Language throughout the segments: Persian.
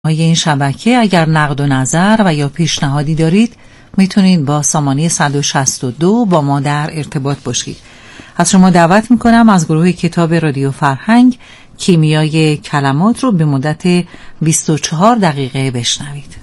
برنامه‌های این شبکه. اگر نقد و نظر و یا پیشنهادی دارید میتونید با سامانه 162 با ما در ارتباط باشید. از شما دعوت میکنم از گروه کتاب رادیو فرهنگ کیمیای کلمات رو به مدت 24 دقیقه بشنوید.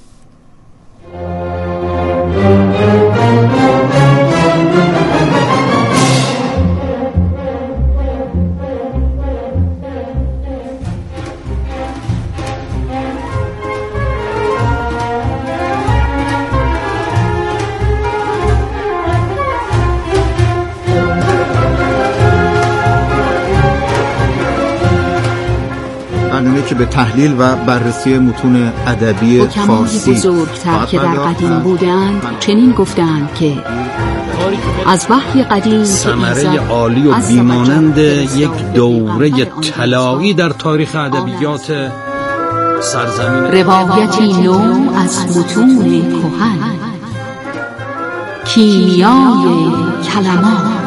برنامه که به تحلیل و بررسی متون ادبی فارسی بزرگتر که در قدیم بودند چنین گفتند که از وحی قدیم ثمره عالی و بیمانند یک دوره طلایی در تاریخ ادبیات سرزمین، روایتی نو از متون کهن، کیمیای کلمات.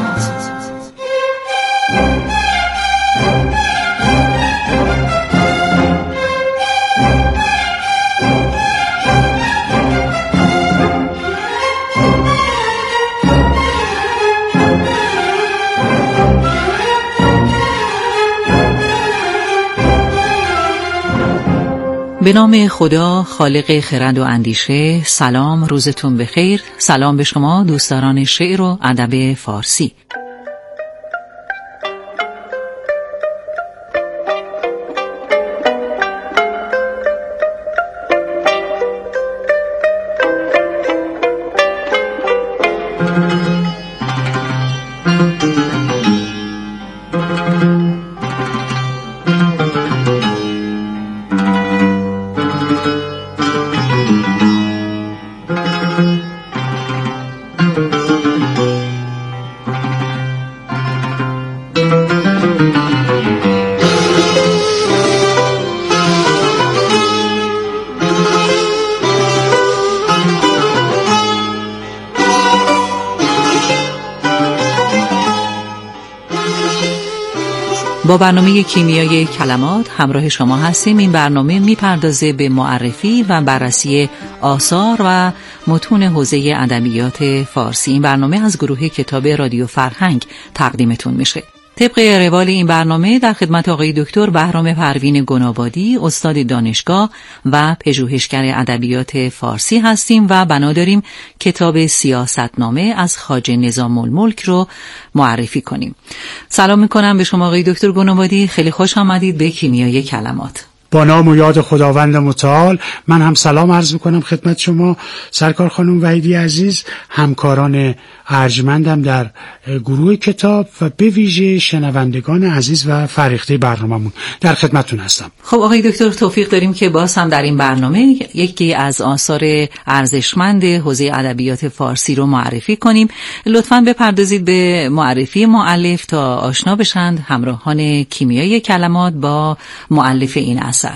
به نام خدا خالق خرد و اندیشه. سلام، روزتون بخیر. سلام به شما دوستداران شعر و ادب فارسی. با برنامه کیمیای کلمات همراه شما هستیم. این برنامه میپردازه به معرفی و بررسی آثار و متون حوزه ادبیات فارسی. این برنامه از گروه کتاب رادیو فرهنگ تقدیمتون میشه. طبق روال این برنامه در خدمت آقای دکتر بهرام پروین گنابادی، استاد دانشگاه و پژوهشگر ادبیات فارسی هستیم و بنا داریم کتاب سیاستنامه از خواجه نظام الملک رو معرفی کنیم. سلام میکنم به شما آقای دکتر گنابادی، خیلی خوش آمدید به کیمیای کلمات. با نام و یاد خداوند متعال من هم سلام عرض میکنم خدمت شما سرکار خانم وحیدی عزیز، همکاران ارجمندم در گروه کتاب و به ویژه شنوندگان عزیز و فریخته برنامه‌مون در خدمتتون هستم. خب آقای دکتر، توفیق داریم که باز هم در این برنامه یکی از آثار ارزشمند حوزه ادبیات فارسی رو معرفی کنیم. لطفاً بپردازید به معرفی مؤلف تا آشنا بشند همراهان کیمیای کلمات با مؤلف این اثر.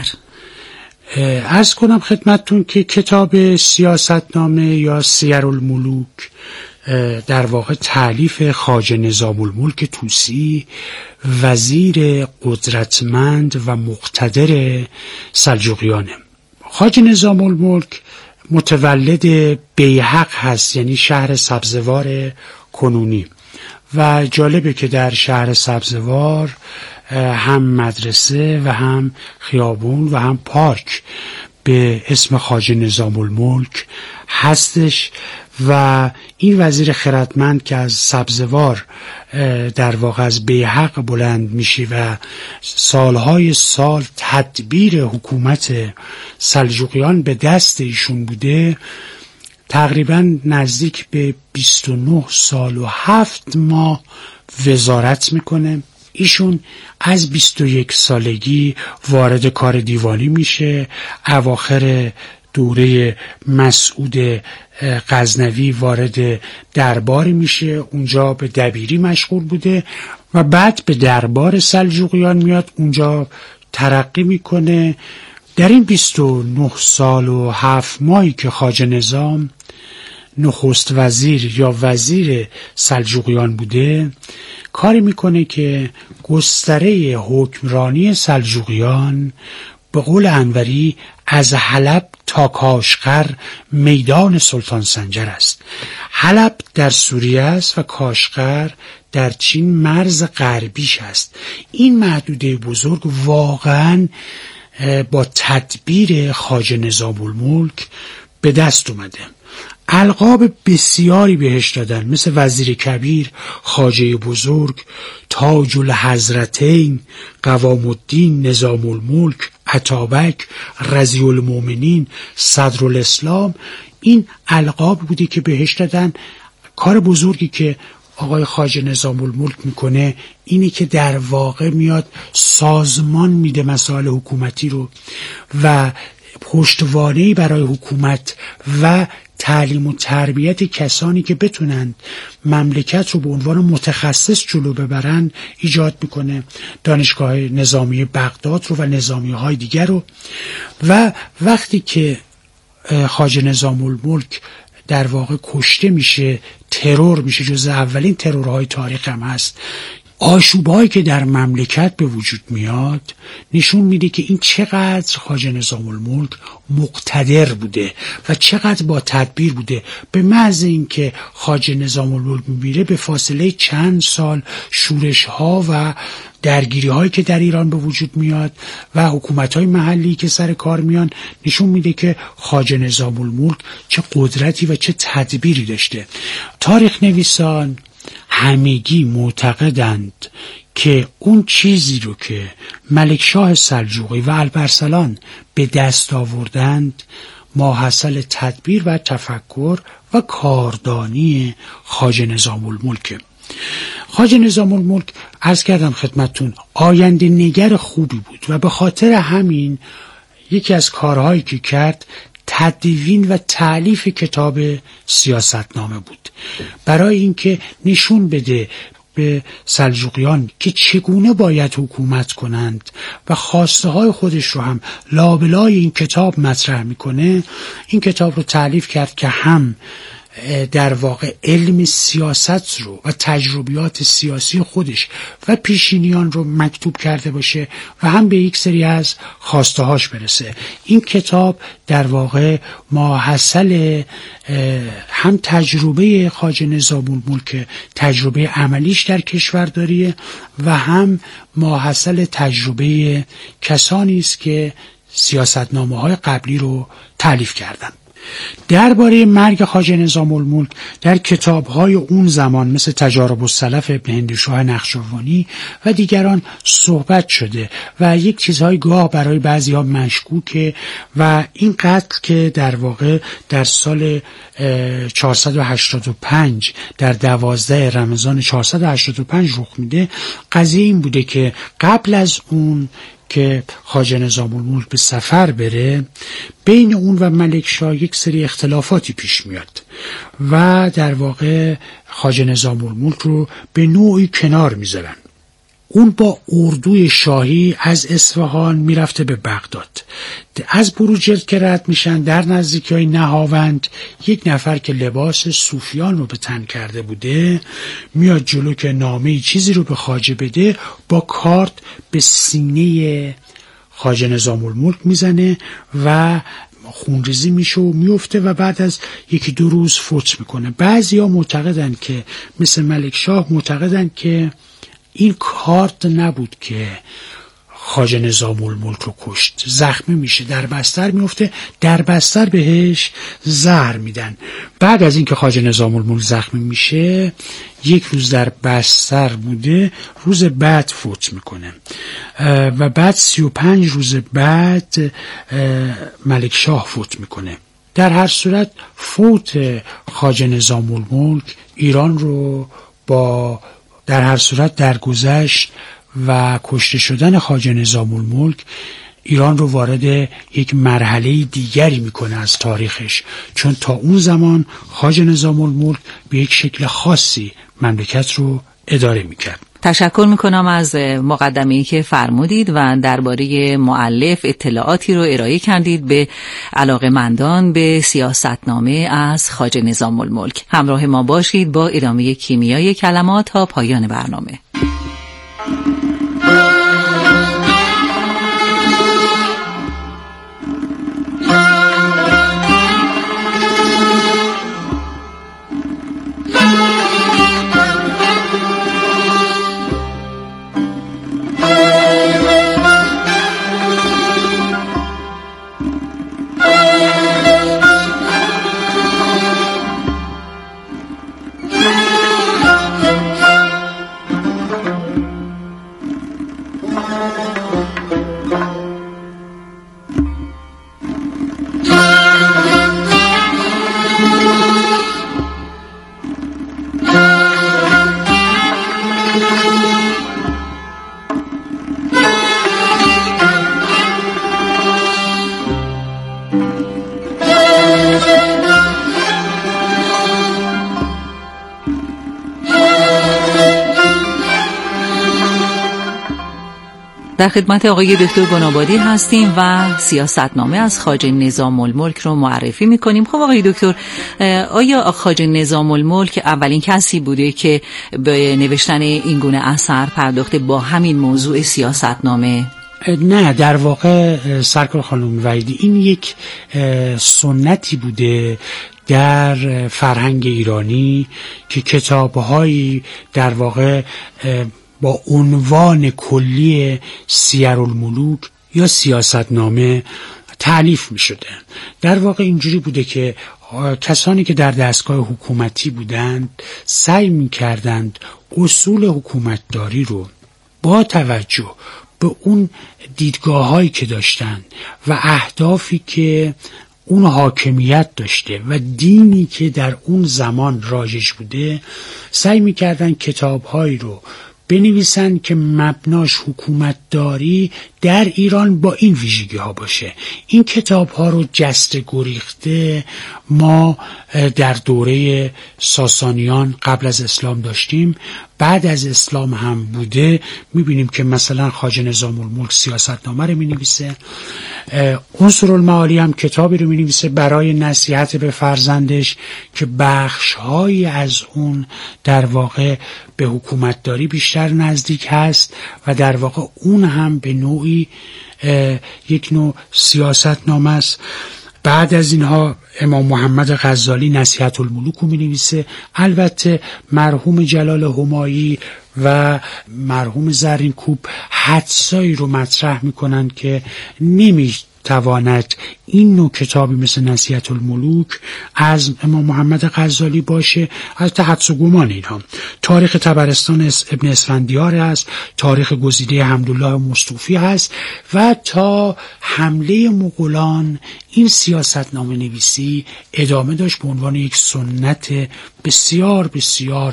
عرض کنم خدمتتون که کتاب سیاستنامه یا سیرالملوک در واقع تألیف خواجه نظام الملک طوسی، وزیر قدرتمند و مقتدر سلجوقیانه. خواجه نظام الملک متولد بیهق هست، یعنی شهر سبزوار کنونی، و جالبه که در شهر سبزوار هم مدرسه و هم خیابون و هم پارک به اسم خواجه نظام الملک هستش و این وزیر خردمند که از سبزوار در واقع از بیهق بلند میشه و سالهای سال تدبیر حکومت سلجوقیان به دست ایشون بوده، تقریبا نزدیک به 29 سال و 7 ماه وزارت میکنه. ایشون از 21 سالگی وارد کار دیوانی میشه. اواخر دوره مسعود غزنوی وارد درباری میشه، اونجا به دبیری مشغول بوده و بعد به دربار سلجوقیان میاد، اونجا ترقی میکنه. در این 29 سال و 7 ماهی که خواجه نظام نخست وزیر یا وزیر سلجوقیان بوده، کاری میکنه که گستره حکمرانی سلجوقیان به قول انوری از حلب تا کاشغر میدان سلطان سنجر است. حلب در سوریه است و کاشغر در چین مرز غربیش است. این محدوده بزرگ واقعاً با تدبیر خواجه نظام الملک به دست اومده. القاب بسیاری بهش دادن، مثل وزیر کبیر، خواجه بزرگ، تاج الحضرتین، قوام الدین، نظام الملک، عطابک، رضی المؤمنین، صدر الاسلام. این القاب بوده که بهش دادن. کار بزرگی که آقای خواجه نظام الملک میکنه اینه که در واقع میاد سازمان میده مسائل حکومتی رو و پشتوانه‌ای برای حکومت و تعلیم و تربیت کسانی که بتونن مملکت رو به عنوان متخصص جلو ببرن ایجاد میکنه. دانشگاه نظامی بغداد رو و نظامی‌های دیگر رو. و وقتی که خواجه نظام الملک در واقع کشته میشه، ترور میشه، جز اولین ترورهای تاریخ هم هست، آشوب‌هایی که در مملکت به وجود میاد نشون میده که این چقدر خواجه نظام الملک مقتدر بوده و چقدر با تدبیر بوده. به محض اینکه خواجه نظام الملک میره به فاصله چند سال شورش‌ها و درگیری‌هایی که در ایران به وجود میاد و حکومت‌های محلی که سر کار میان نشون میده که خواجه نظام الملک چه قدرتی و چه تدبیری داشته. تاریخ نویسان همگی معتقدند که اون چیزی رو که ملکشاه سلجوقی و الپرسلان به دست آوردند ماحصل تدبیر و تفکر و کاردانی خواجه نظام الملک. خواجه نظام الملک عرض کردم خدمتتون آینده نگر خوبی بود و به خاطر همین یکی از کارهایی که کرد تدوین و تألیف کتاب سیاستنامه بود، برای اینکه نشون بده به سلجوقیان که چگونه باید حکومت کنند و خواسته های خودش رو هم لابلای این کتاب مطرح میکنه. این کتاب رو تألیف کرد که هم در واقع علم سیاست رو و تجربیات سیاسی خودش و پیشینیان رو مکتوب کرده باشه و هم به یک سری از خواسته هاش برسه. این کتاب در واقع ماحصل هم تجربه خواجه نظام الملک، تجربه عملیش در کشورداریه و هم ماحصل تجربه کسانی است که سیاستنامه‌های قبلی رو تألیف کردند. درباره مرگ خواجه نظام الملک در کتاب‌های اون زمان مثل تجارب السلف ابن هندوشاه نقشبانی و دیگران صحبت شده و یک چیزهای گاه برای بعضی‌ها مشکوکه و این قتل که در واقع در سال 485 در 12 رمضان 485 رخ میده، قضیه این بوده که قبل از اون که خواجه نظام الملک به سفر بره بین اون و ملکشاه یک سری اختلافاتی پیش میاد و در واقع خواجه نظام الملک رو به نوعی کنار میذارن. اون با اردوی شاهی از اصفهان میرفته به بغداد. از بروجرد که رد میشن در نزدیکی نهاوند یک نفر که لباس صوفیان رو به تن کرده بوده میاد جلو که نامه چیزی رو به خواجه بده، با کارت به سینه خواجه نظام الملک میزنه و خونریزی میشه و میفته و بعد از یکی دو روز فوت میکنه. بعضیا معتقدن که مثل ملکشاه معتقدن که این کارت نبود که خواجه نظام الملک رو کشت، زخمی میشه، در بستر میفته، در بستر بهش زهر میدن. بعد از اینکه خواجه نظام الملک زخمی میشه یک روز در بستر بوده، روز بعد فوت میکنه و بعد 35 روز بعد ملکشاه فوت میکنه. در هر صورت فوت خواجه نظام الملک ایران رو با در هر صورت درگذشت و کشته شدن خواجه نظام الملک ایران رو وارد یک مرحله دیگری میکنه از تاریخش، چون تا اون زمان خواجه نظام الملک به یک شکل خاصی مملکت رو اداره میکرد. تشکر میکنم از مقدمه‌ای که فرمودید و درباره مؤلف اطلاعاتی رو ارائه کردید به علاقه‌مندان به سیاستنامه از خواجه نظام الملک. همراه ما باشید با ادامه کیمیای کلمات تا پایان برنامه. در خدمت آقای دکتر گنابادی هستیم و سیاستنامه از خواجه نظام الملک رو معرفی میکنیم. خب آقای دکتر، آیا خواجه نظام الملک اولین کسی بوده که به نوشتن این گونه اثر پرداخته با همین موضوع سیاستنامه؟ نه، در واقع سرکار خانم وحیدی، این یک سنتی بوده در فرهنگ ایرانی که کتاب‌هایی در واقع با عنوان کلی سیرالملوک یا سیاستنامه تألیف می شده. در واقع اینجوری بوده که کسانی که در دستگاه حکومتی بودند سعی می کردند اصول حکومتداری رو با توجه به اون دیدگاه‌هایی که داشتند و اهدافی که اون حاکمیت داشته و دینی که در اون زمان رایج بوده، سعی می‌کردن کتاب‌هایی رو بنویسن که مبناش حکومتداری در ایران با این ویژگی ها باشه. این کتاب ها رو جست گریخته ما در دوره ساسانیان قبل از اسلام داشتیم، بعد از اسلام هم بوده. میبینیم که مثلا خواجه نظام الملک سیاستنامه رو مینویسه، عنصرالمعالی هم کتابی رو مینویسه برای نصیحت به فرزندش که بخش‌هایی از اون در واقع به حکومتداری بیشتر نزدیک هست و در واقع اون هم به نوعی یک نوع سیاستنامه است. بعد از اینها امام محمد غزالی نصیحت الملوک رو می‌نویسه. البته مرحوم جلال همایی و مرحوم زرینکوب حدسایی رو مطرح میکنن که نمیتواند این نوع کتابی مثل نصیحت الملوک از امام محمد غزالی باشه. از حدس و گمان اینها تاریخ طبرستان ابن اسفندیار هست، تاریخ گزیده حمدالله مصطوفی هست و تا حمله مغولان این سیاستنامه نویسی ادامه داشت به عنوان یک سنت بسیار بسیار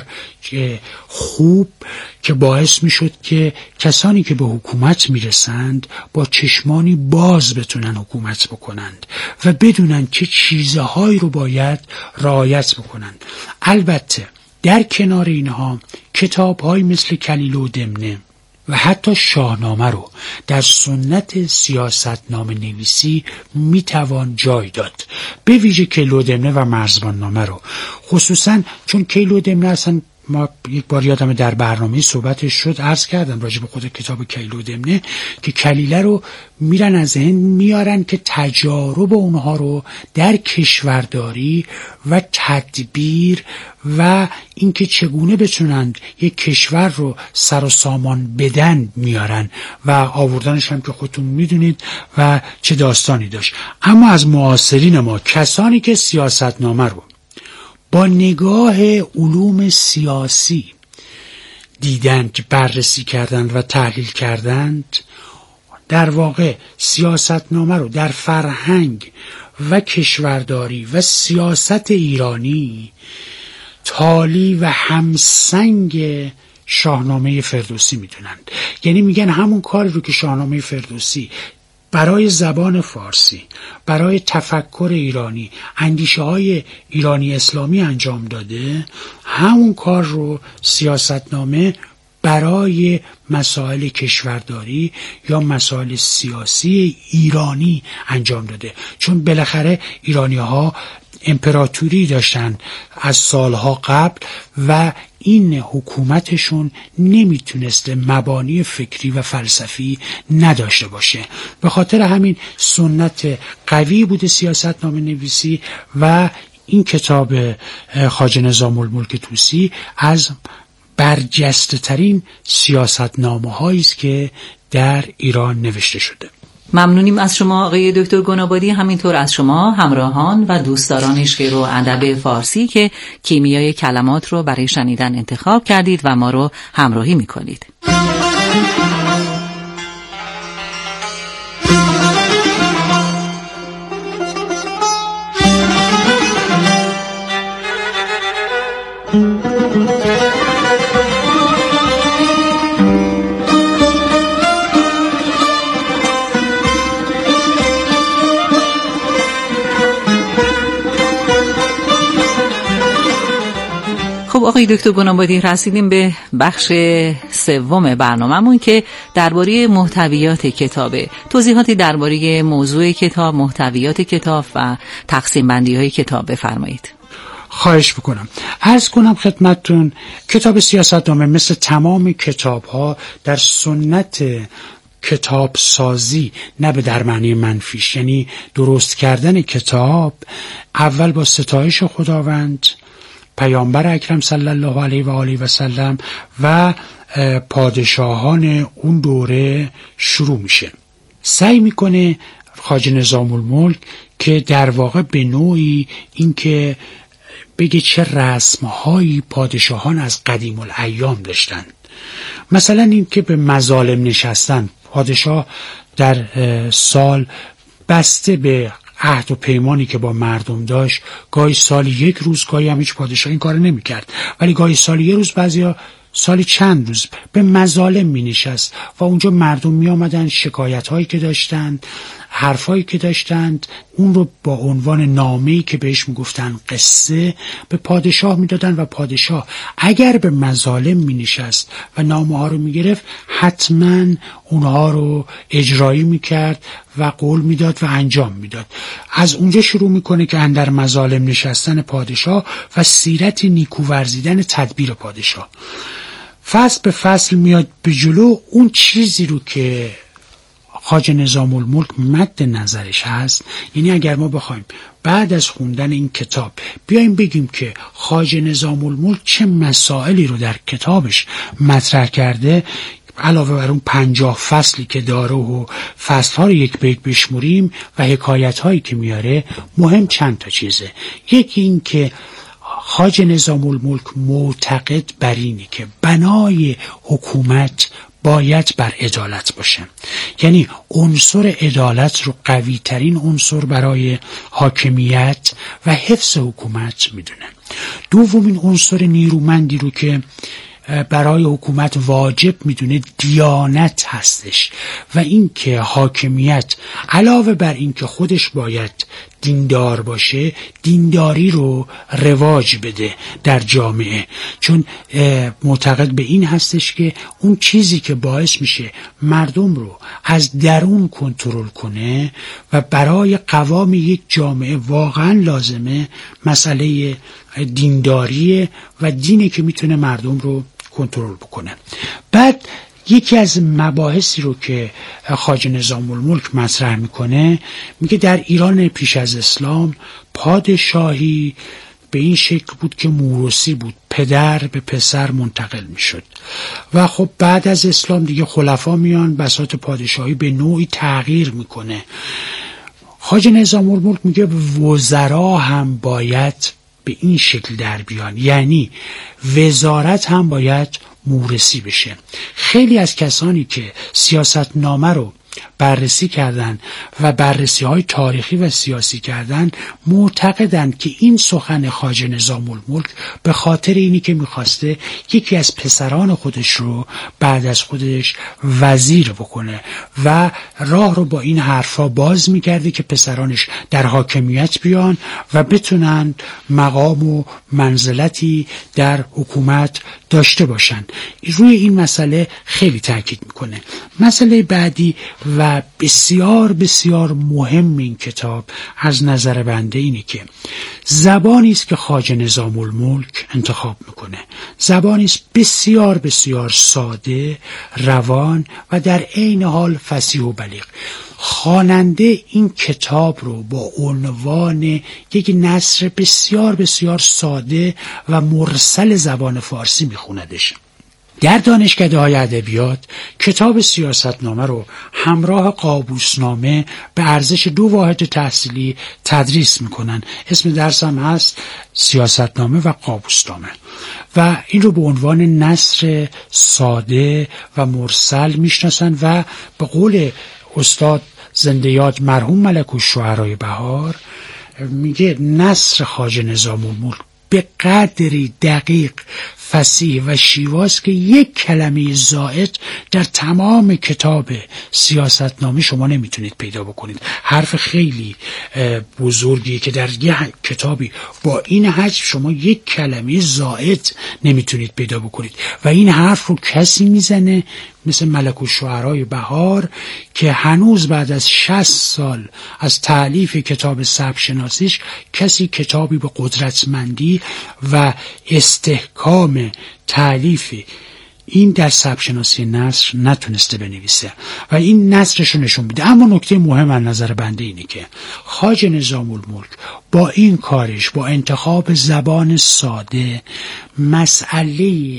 خوب که باعث میشد که کسانی که به حکومت میرسند با چشمانی باز بتونن حکومت بکنند و بدونن که چیزهایی رو باید رعایت بکنند. البته در کنار اینها کتاب‌هایی مثل کلیله و دمنه و حتی شاهنامه رو در سنت سیاستنامه نویسی میتوان جای داد، به ویژه کلیله و دمنه و مرزبان نامه رو، خصوصا چون کلیله و دمنه اصلا ما یک بار یادم در برنامه صحبتش شد، عرض کردم راجع به خود کتاب کلیله و دمنه که کلیله رو میرن از هند میارن که تجارب اونها رو در کشورداری و تدبیر و اینکه چگونه بتونند یک کشور رو سر و سامان بدن میارن و آوردنش هم که خودتون میدونید و چه داستانی داشت. اما از معاصرین ما کسانی که سیاستنامه رو با نگاه علوم سیاسی دیدند، بررسی کردند و تحلیل کردند، در واقع سیاستنامه رو در فرهنگ و کشورداری و سیاست ایرانی تالی و همسنگ شاهنامه فردوسی میدونند. یعنی میگن همون کاری رو که شاهنامه فردوسی برای زبان فارسی، برای تفکر ایرانی، اندیشه های ایرانی اسلامی انجام داده، همون کار رو سیاستنامه برای مسائل کشورداری یا مسائل سیاسی ایرانی انجام داده. چون بالاخره ایرانی ها امپراتوری داشتن از سالها قبل و این حکومتشون نمیتونسته مبانی فکری و فلسفی نداشته باشه. به خاطر همین سنت قوی بوده سیاستنامه نویسی و این کتاب خواجه نظام الملک طوسی از برجسته ترین سیاستنامه هایی است که در ایران نوشته شده. ممنونیم از شما آقای دکتر گنابادی، همینطور از شما همراهان و دوستداران شعر و ادب فارسی که کیمیای کلمات رو برای شنیدن انتخاب کردید و ما رو همراهی میکنید. خب آقای دکتر گنابادی، رسیدیم به بخش سوم برنامه‌مون که درباره محتویات کتابه. توضیحاتی درباره موضوع کتاب، محتویات کتاب و تقسیم بندی های کتاب بفرمایید. خواهش بکنم. عرض کنم خدمتتون کتاب سیاستنامه مثل تمام کتاب‌ها در سنت کتاب سازی، نه به در معنی منفیش، یعنی درست کردن کتاب، اول با ستایش خداوند، پیامبر اکرم صلی الله علیه و آله و سلم و پادشاهان اون دوره شروع میشه. سعی میکنه خواجه نظام الملک که در واقع به نوعی این که بگه چه رسمهایی پادشاهان از قدیم الایام داشتن. مثلا این که به مظالم نشستن، پادشاه در سال بسته به عهد و پیمانی که با مردم داشت، گاهی سال یک روز، گاهی هم هیچ پادشاه این کار نمی کرد، ولی گاهی سال یک روز، بعضیا سال چند روز به مظالم می نشست و اونجا مردم می آمدن شکایت هایی که داشتند، حرفایی که داشتند، اون رو با عنوان نامه‌ای که بهش می گفتن قصه به پادشاه می دادن و پادشاه اگر به مظالم می نشست و نامه ها رو می گرفت، حتما اونها رو اجرایی می کرد و قول می داد و انجام می داد. از اونجا شروع می کنه که اندر مظالم نشستن پادشاه و سیرت نیکو ورزیدن تدبیر پادشاه. فصل به فصل میاد به جلو اون چیزی رو که خواجه نظام الملک مد نظرش هست. یعنی اگر ما بخوایم بعد از خوندن این کتاب بیایم بگیم که خواجه نظام الملک چه مسائلی رو در کتابش مطرح کرده، علاوه بر اون 50 فصلی که داره و فصل‌ها رو یک بیت بشموریم و حکایت‌هایی که میاره، مهم چند تا چیزه. یکی این که خواجه نظام الملک معتقد بر اینه که بنای حکومت باید بر عدالت باشه، یعنی عنصر عدالت رو قوی ترین عنصر برای حاکمیت و حفظ حکومت میدونه. دومین عنصر نیرومندی رو که برای حکومت واجب میدونه دیانت هستش و این که حاکمیت علاوه بر این که خودش باید دیندار باشه، دینداری رو رواج بده در جامعه، چون معتقد به این هستش که اون چیزی که باعث میشه مردم رو از درون کنترل کنه و برای قوام یک جامعه واقعا لازمه مسئله دینداریه و دینی که میتونه مردم رو کنترل بکنه. بعد یکی از مباحثی رو که خواجه نظام الملک مطرح میکنه، میگه در ایران پیش از اسلام پادشاهی به این شکل بود که موروثی بود، پدر به پسر منتقل میشد و خب بعد از اسلام دیگه خلفا میان، بساط پادشاهی به نوعی تغییر میکنه. خواجه نظام الملک میگه وزرا هم باید به این شکل در بیان، یعنی وزارت هم باید موروثی بشه. خیلی از کسانی که سیاستنامه رو بررسی کردن و بررسی های تاریخی و سیاسی کردن معتقدند که این سخن خواجه نظام الملک به خاطر اینی که میخواسته یکی از پسران خودش رو بعد از خودش وزیر بکنه و راه رو با این حرفا باز میکرده که پسرانش در حاکمیت بیان و بتونن مقام و منزلتی در حکومت داشته باشن. روی این مسئله خیلی تاکید میکنه. مسئله بعدی و بسیار بسیار مهم این کتاب از نظر بنده اینه که زبانی است که خواجه نظام الملک انتخاب میکنه، زبانی است بسیار بسیار ساده، روان و در عین حال فصیح و بلیغ. خواننده این کتاب رو با عنوان یک نثر بسیار بسیار ساده و مرسل زبان فارسی میخوندش. در دانشکده‌های ادبیات کتاب سیاستنامه رو همراه قابوسنامه به ارزش 2 واحد تحصیلی تدریس میکنن. اسم درس هم هست سیاستنامه و قابوسنامه و این رو به عنوان نثر ساده و مرسل میشناسن و به قول استاد زنده یاد مرحوم ملک الشعرای بهار میگه نثر خواجه نظام الملک به قدری دقیق، فصیح و شیواست که یک کلمه زائد در تمام کتاب سیاستنامه شما نمیتونید پیدا بکنید. حرف خیلی بزرگیه که در یک کتابی با این حجم شما یک کلمه زائد نمیتونید پیدا بکنید و این حرف رو کسی میزنه مثل ملک الشعرای بهار که هنوز بعد از 60 سال از تألیف کتاب سبک شناسیش کسی کتابی به قدرتمندی و استحکام تألیف این در سبک شناسی نثر نتونسته بنویسه و این نثرش رو نشون میده. اما نکته مهم از نظر بنده اینه که خواجه نظام الملک با این کارش، با انتخاب زبان ساده، مسئله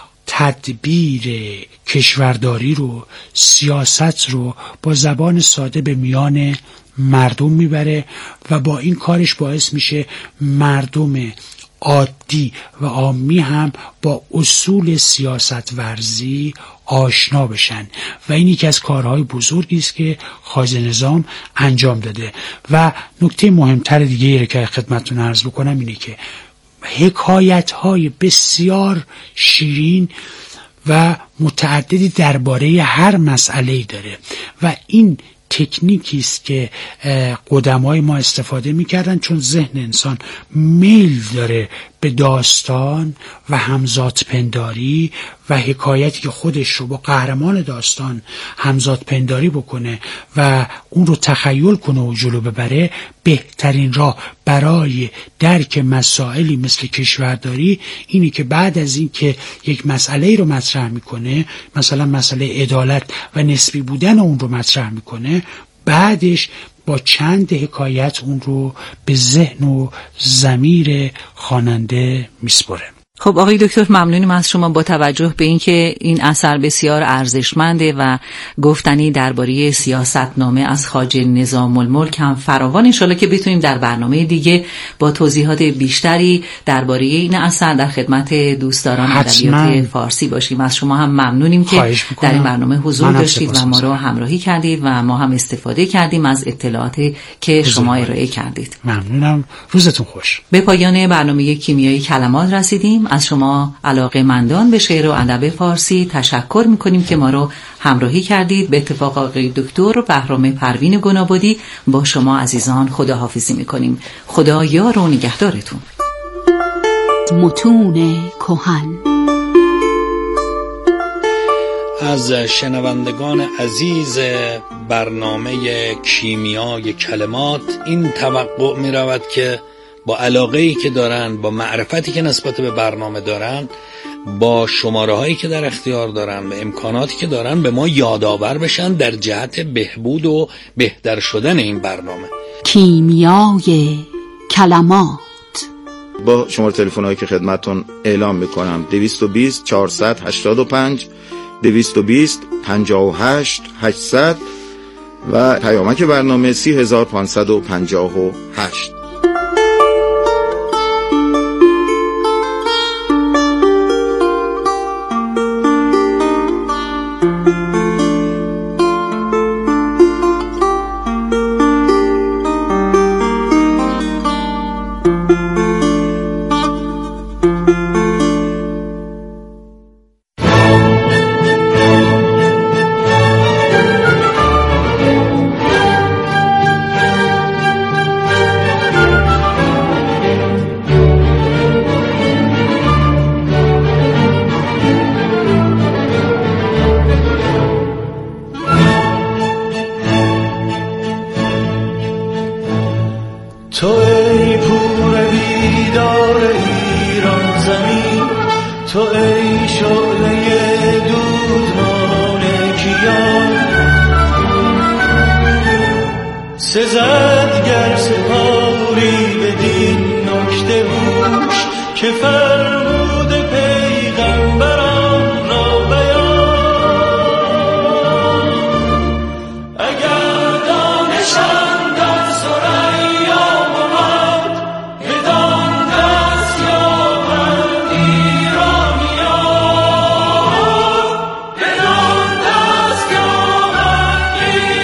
تدبیر کشورداری رو، سیاست رو با زبان ساده به میان مردم میبره و با این کارش باعث میشه مردم عادی و عامی هم با اصول سیاست ورزی آشنا بشن و این یکی از کارهای بزرگی است که خواجه نظام انجام داده. و نکته مهمتر دیگه که خدمتتون عرض بکنم اینه که حکایت‌های بسیار شیرین و متعددی درباره هر مسئله‌ای داره و این تکنیکی است که قدمای ما استفاده می‌کردن، چون ذهن انسان میل داره به داستان و همزادپنداری و حکایتی که خودش رو با قهرمان داستان همزادپنداری بکنه و اون رو تخیل کنه و جلو ببره. بهترین راه برای درک مسائلی مثل کشورداری اینه که بعد از این که یک مسئله رو مطرح میکنه، مثلا مسئله عدالت و نسبی بودن اون رو مطرح میکنه، بعدش با چند حکایت اون رو به ذهن و ضمیر خواننده میسپره. خب آقای دکتر ممنونیم از شما. با توجه به اینکه این اثر بسیار ارزشمنده و گفتنی درباره سیاستنامه از خواجه نظام الملک هم فراوان، ان شاءالله که بتونیم در برنامه دیگه با توضیحات بیشتری درباره این اثر در خدمت دوستداران ادبیات فارسی باشیم. از شما هم ممنونیم که در این برنامه حضور داشتید و ما رو همراهی کردید و ما هم استفاده کردیم از اطلاعاتی که شما ارائه کردید. ممنونم، روزتون خوش. به پایان برنامه کیمیای کلمات رسیدیم. از شما علاقه‌مندان به شعر و ادب فارسی تشکر می‌کنیم که ما رو همراهی کردید. به اتفاق آقای دکتر بهرام پروین گنابادی با شما عزیزان خداحافظی می‌کنیم. خدا یار و نگهدارتون. متون کهن. از شنوندگان عزیز برنامه کیمیای کلمات این توقع می رود که با علاقه‌ای که دارن، با معرفتی که نسبت به برنامه دارن، با شماره‌هایی که در اختیار دارن و امکاناتی که دارن به ما یادآور بشن در جهت بهبود و بهتر شدن این برنامه. کیمیای کلمات. با شماره تلفن‌هایی که خدمتتون اعلام می‌کنم 220 485 220 58 800 و پیامک برنامه 30558. تو ای پور بیدار ایران زمین، تو ای شعله دودمان کیان، سزد گر سپاری بدین نکته هوش که فرمود پیغمبران را بیان. اگر دانشم در ثریا بود بدان دست یابند ایرانیان، بدان دست یابند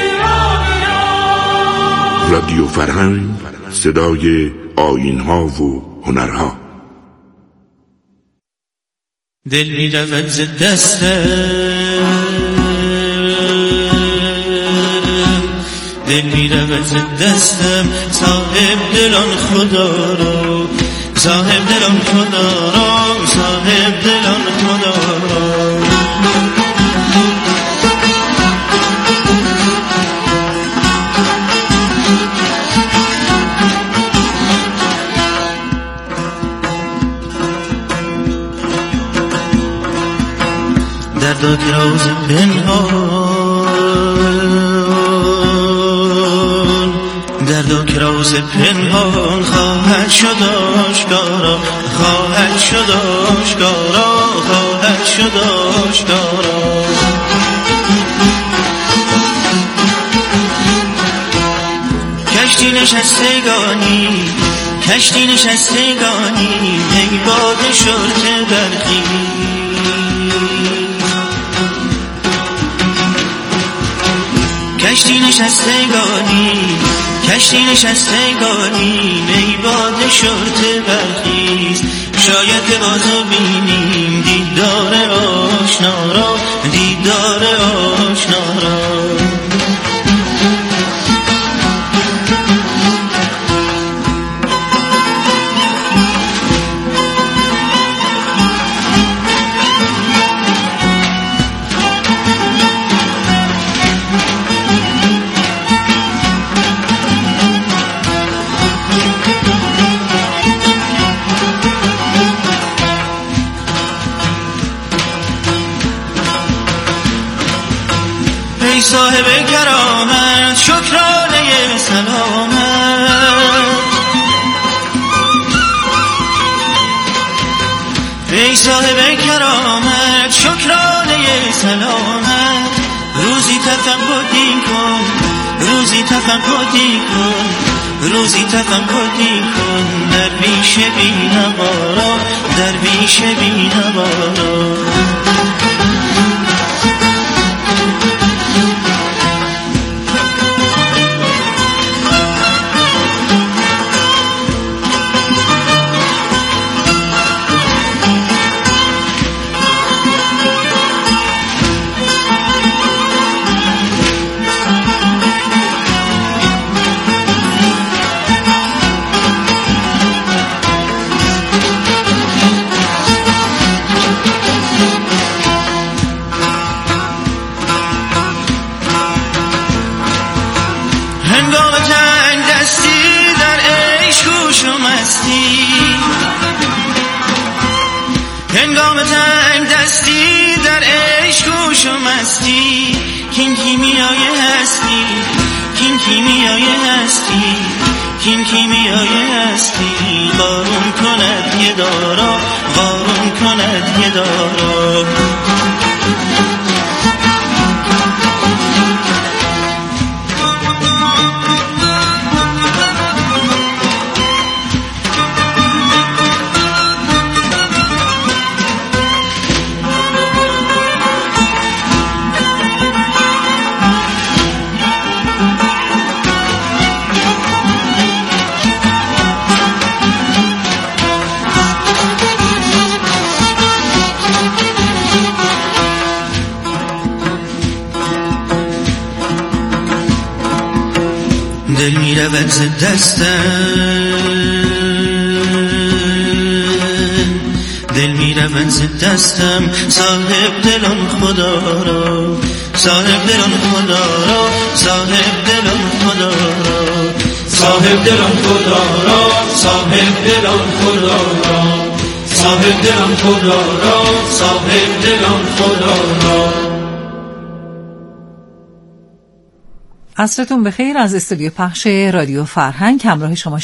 ایرانیان. رادیو فرهنگ، صدای آیین‌ها و هنرها. دل می رود ز دستم، دل می رود ز دستم، صاحب دلان خدا را، صاحب دلان خدا را، صاحب دلان خدا را. درد و راز پنهان، درد و راز پنهان خواهد شد آشکارا، خواهد شد آشکارا، خواهد شد آشکارا. کشتی نشستگانی، کشتی نشستگانی، ای باد شرط برقی، کشتی نشستگانی، کشتی نشستگانی، ای باد شرط برخیز. شاید بازو بینیم دیدار آشنا را، دیدار آشنا را. ای صاحب کرامت شکرانه سلامت، ای صاحب کرامت شکرانه سلامت. روزی تفقدی کن، روزی تفقدی کن، روزی تفقدی کن، درویش بی‌نوارا، درویش بی‌نوارا. هنگام تنگ دستی در عشق هوش و مستی، هنگام تنگ دستی در عشق هوش و مستی. کین کیمیای هستی، کین کیمیای هستی، کین کیمیای هستی. بارون کند یه دارا، بارون کند یه دارا. دل می رود ز دستم، دل می رود ز دستم، صاحب دلان خدا را، صاحب دلان خدا را، صاحب دلان خدا را. صاحب دلان خدا را، صاحب دلان خدا را، صاحب دلان خدا را، صاحب دلان خدا را. عصرتون بخیر. از استودیو پخش رادیو فرهنگ همراه شما